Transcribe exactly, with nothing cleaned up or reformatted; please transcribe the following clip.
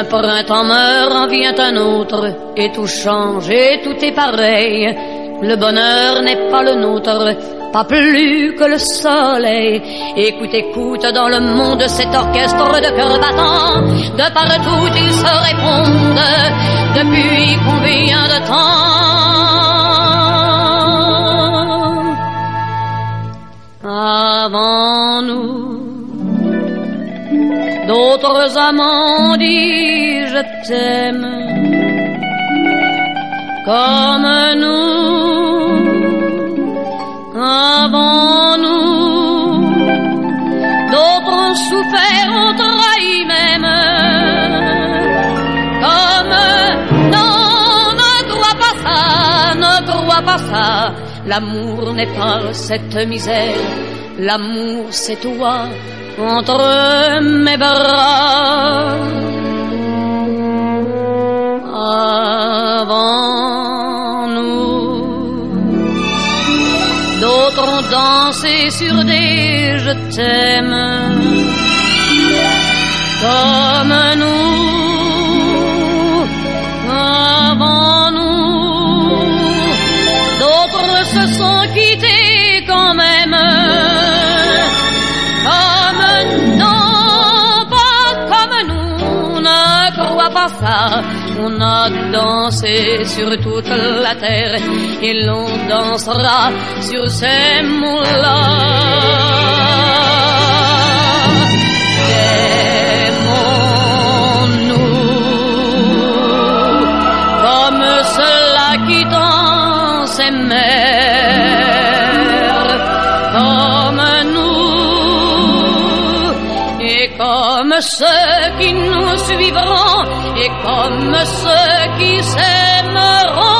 printemps meurt, en vient un autre, et tout change, et tout est pareil. Le bonheur n'est pas le nôtre, pas plus que le soleil. Écoute, écoute, dans le monde, cet orchestre de cœurs battants, de partout ils se répondent, depuis combien de temps? Avant nous, d'autres amants ont dit je t'aime, comme nous, avant nous, d'autres ont souffert, ont trahi même, comme non, ne crois pas ça, ne crois pas ça, l'amour n'est pas cette misère, l'amour c'est toi entre mes bras. Avant nous, d'autres ont dansé sur des je t'aime, comme nous. Avant nous, d'autres se sont quittés quand même, comme non, pas comme nous, ne crois pas ça. On a dansé sur toute la terre et l'on dansera sur ces mots-là. Aimons-nous comme ceux-là qui dansent et meurent, comme nous et comme ceux qui nous suivront et comme ceux qui s'aimeront.